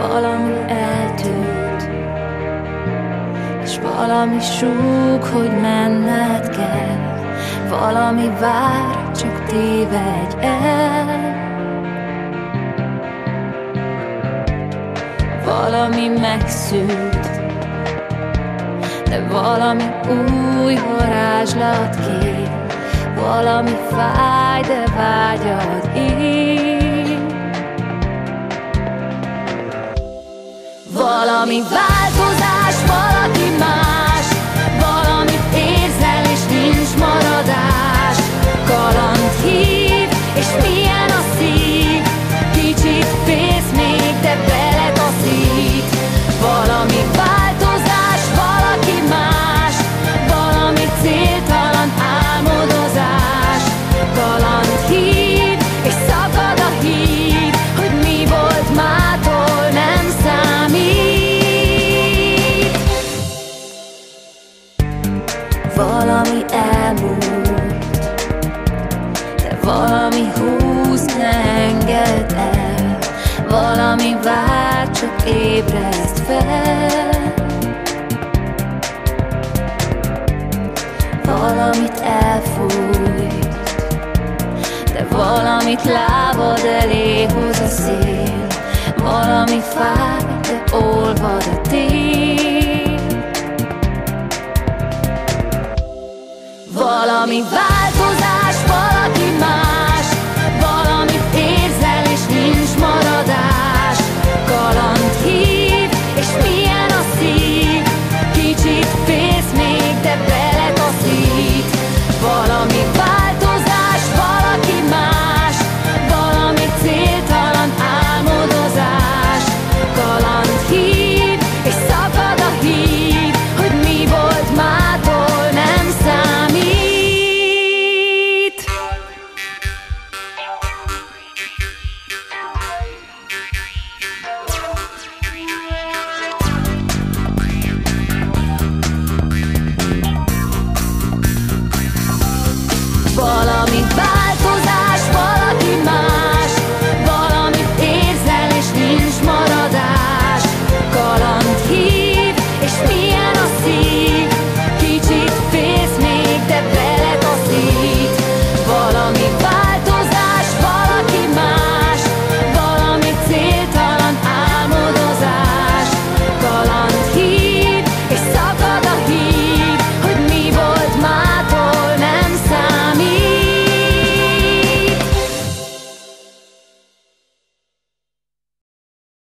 valami eltűnt, és valami súg, hogy menned kell. Valami vár, csak tévedj el. Valami megszűnt, de valami új varázslat kér. Valami fáj, de vágyad él. Valami változás, valaki más, valamit érzel és nincs maradás. Kaland hív, és milyen a szív, kicsit félsz még, de beletaszít. Valami változás, valaki más, valami céltalan álmodozás. Kaland hív, és szakad a híd, hogy mi volt mától nem számít. Valami elmúlt, de valami húz, ne engedd el. Valami vár, csak ébreszt fel. Valamit elfújt, de valamit lábad elé hoz a szél. Valami fáj, de olvad a tél. Valami vár,